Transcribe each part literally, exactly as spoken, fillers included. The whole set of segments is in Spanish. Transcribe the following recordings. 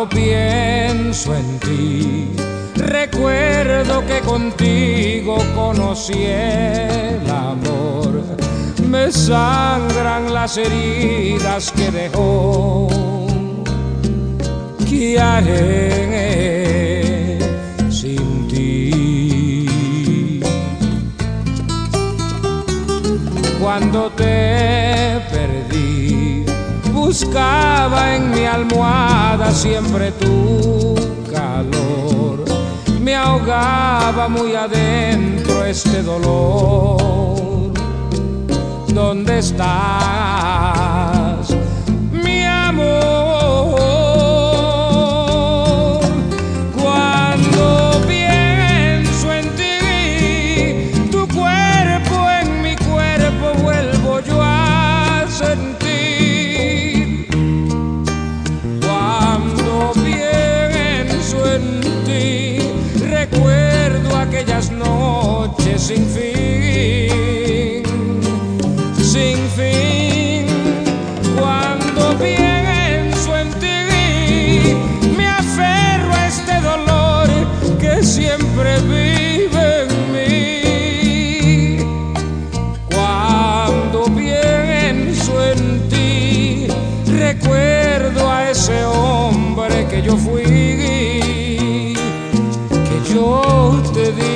Cuando pienso en ti, recuerdo que contigo conocí el amor. Me sangran las heridas que dejó. ¿Qué haré sin ti? Cuando te perdí, buscaba en mi almohada siempre tu calor. Me ahogaba muy adentro este dolor. ¿Dónde estás, mi amor? Cuando pienso en ti, tu cuerpo en mi cuerpo vuelvo yo a sentir. Cuando pienso en ti, recuerdo aquellas noches sin fin, sin fin. Cuando pienso en ti, me aferro a este dolor que siempre vive en mí. Cuando pienso en ti, recuerdo a ese hombre que yo fui, que yo te di.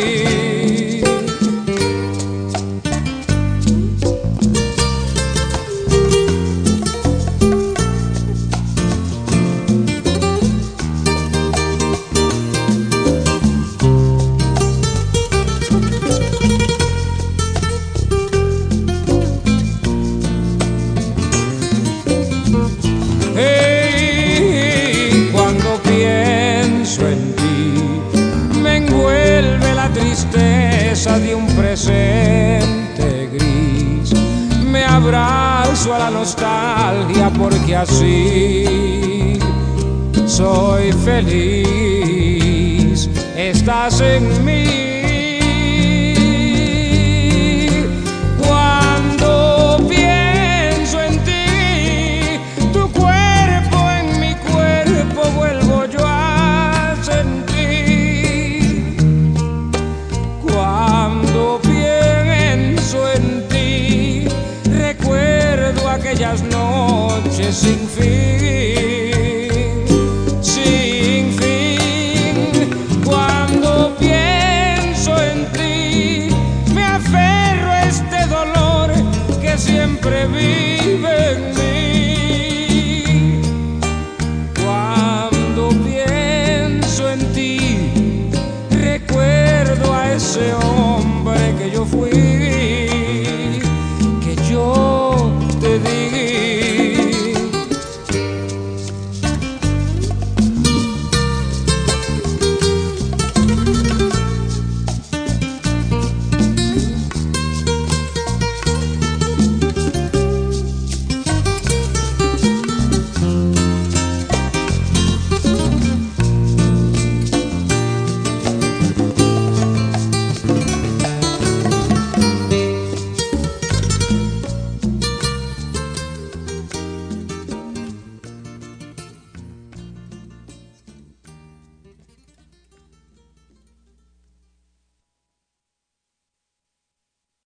Hey, cuando pienso en ti, me envuelve la tristeza de un presente gris. Me abrazo a la nostalgia porque así soy feliz. Estás en mí.